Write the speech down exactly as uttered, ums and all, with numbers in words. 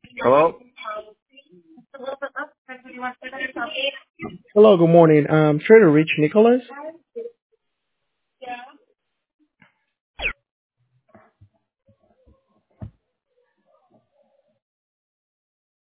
Hello? Hello, good morning. Um, trying to reach Nicholas.